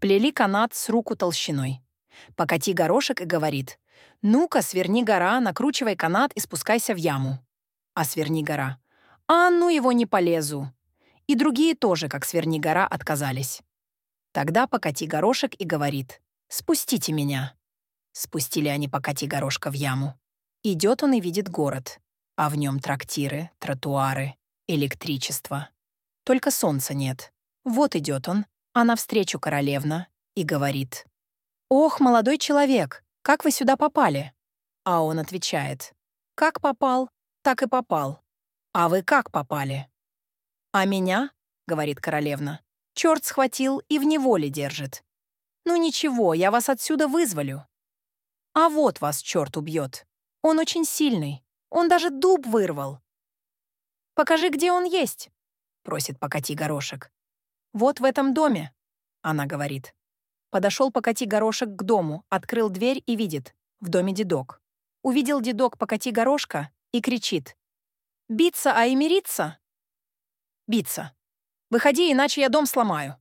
Вплели канат с руку толщиной. Покати горошек и говорит: «Ну-ка, сверни гора, накручивай канат и спускайся в яму». А сверни гора: «А ну его не полезу». И другие тоже, как сверни гора, отказались. Тогда покати горошек и говорит: «Спустите меня». Спустили они покати горошка в яму. Идет он и видит город, а в нем трактиры, тротуары, электричество. Только солнца нет. Вот идет он, а навстречу королевна, и говорит: «Ох, молодой человек, как вы сюда попали?» А он отвечает: «Как попал, так и попал. А вы как попали?» «А меня, — говорит королевна, — черт схватил и в неволе держит. Ну ничего, я вас отсюда вызволю. А вот вас черт убьет. Он очень сильный, он даже дуб вырвал». «Покажи, где он есть», — просит покати горошек. «Вот в этом доме», — она говорит. Подошел покати горошек к дому, открыл дверь и видит: в доме дедок. Увидел дедок покати горошка и кричит: «Биться, а и мириться?» «Биться. Выходи, иначе я дом сломаю».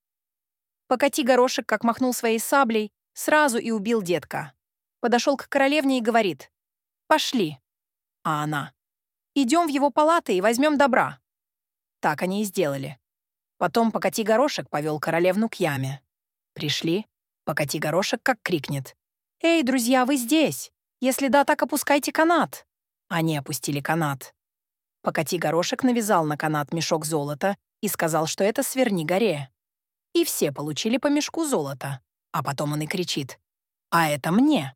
Покати горошек, как махнул своей саблей, сразу и убил детка. Подошел к королевне и говорит: «Пошли». А она: «Идем в его палаты и возьмем добра». Так они и сделали. Потом покати горошек повел королевну к яме. Пришли, покати горошек как крикнет: «Эй, друзья, вы здесь? Если да, так опускайте канат». Они опустили канат. Покати горошек навязал на канат мешок золота и сказал, что это сверни горе. И все получили по мешку золота. А потом он и кричит: «А это мне».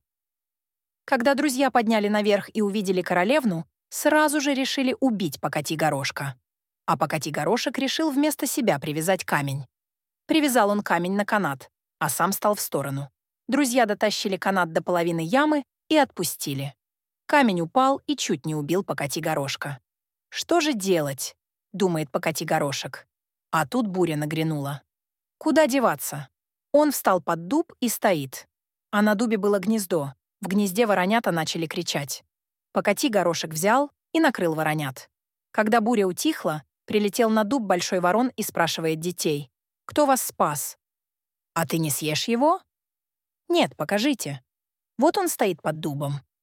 Когда друзья подняли наверх и увидели королевну, сразу же решили убить покати горошка. А покати горошек решил вместо себя привязать камень. Привязал он камень на канат, а сам стал в сторону. Друзья дотащили канат до половины ямы и отпустили. Камень упал и чуть не убил покати горошка. «Что же делать?» — думает покати горошек. А тут буря нагрянула. Куда деваться? Он встал под дуб и стоит. А на дубе было гнездо. В гнезде воронята начали кричать. Покати горошек взял и накрыл воронят. Когда буря утихла, прилетел на дуб большой ворон и спрашивает детей: «Кто вас спас?» «А ты не съешь его?» «Нет, покажите». Вот он стоит под дубом.